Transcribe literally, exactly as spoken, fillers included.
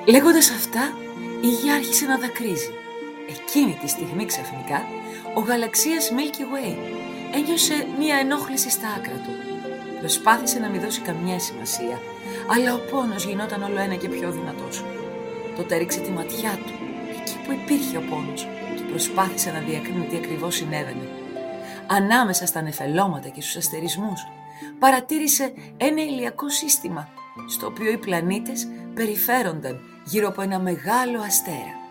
Λέγοντας αυτά, η γη άρχισε να δακρύζει. Εκείνη τη στιγμή ξαφνικά, ο γαλαξίας Milky Way ένιωσε μία ενόχληση στα άκρα του. Προσπάθησε να μην δώσει καμιά σημασία, αλλά ο πόνος γινόταν όλο ένα και πιο δυνατός. Τότε έριξε τη ματιά του εκεί που υπήρχε ο πόνος και προσπάθησε να διακρίνει τι ακριβώς συνέβαινε. Ανάμεσα στα νεφελώματα και στους αστερισμούς παρατήρησε ένα ηλιακό σύστημα, στο οποίο οι πλανήτες περιφέρονταν γύρω από ένα μεγάλο αστέρα.